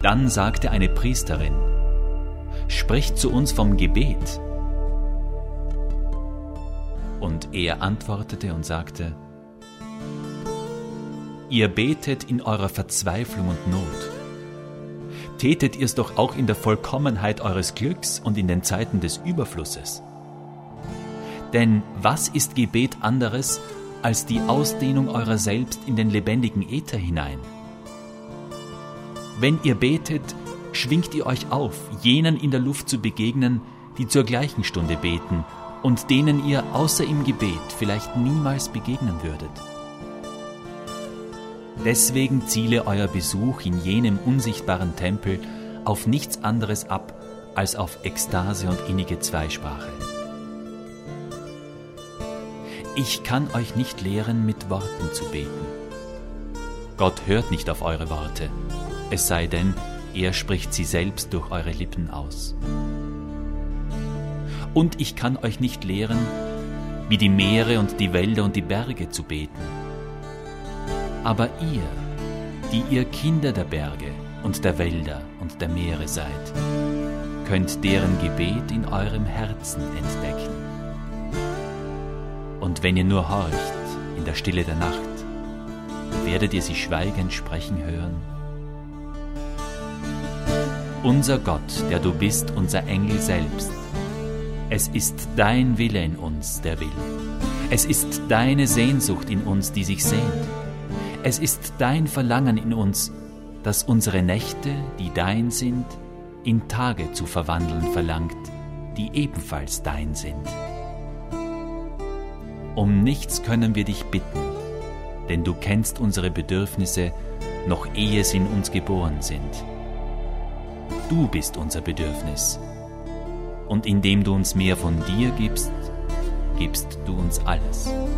Dann sagte eine Priesterin: Spricht zu uns vom Gebet. Und er antwortete und sagte: Ihr betet in eurer Verzweiflung und Not. Tätet ihr's doch auch in der Vollkommenheit eures Glücks und in den Zeiten des Überflusses. Denn was ist Gebet anderes als die Ausdehnung eurer selbst in den lebendigen Äther hinein? Wenn ihr betet, schwingt ihr euch auf, jenen in der Luft zu begegnen, die zur gleichen Stunde beten und denen ihr außer im Gebet vielleicht niemals begegnen würdet. Deswegen ziele euer Besuch in jenem unsichtbaren Tempel auf nichts anderes ab als auf Ekstase und innige Zweisprache. Ich kann euch nicht lehren, mit Worten zu beten. Gott hört nicht auf eure Worte, es sei denn, er spricht sie selbst durch eure Lippen aus. Und ich kann euch nicht lehren, wie die Meere und die Wälder und die Berge zu beten. Aber ihr, die ihr Kinder der Berge und der Wälder und der Meere seid, könnt deren Gebet in eurem Herzen entdecken. Und wenn ihr nur horcht in der Stille der Nacht, werdet ihr sie schweigend sprechen hören. Unser Gott, der du bist, unser Engel selbst, es ist dein Wille in uns, der will. Es ist deine Sehnsucht in uns, die sich sehnt. Es ist dein Verlangen in uns, das unsere Nächte, die dein sind, in Tage zu verwandeln verlangt, die ebenfalls dein sind. Um nichts können wir dich bitten, denn du kennst unsere Bedürfnisse, noch ehe sie in uns geboren sind. Du bist unser Bedürfnis, und indem du uns mehr von dir gibst, gibst du uns alles.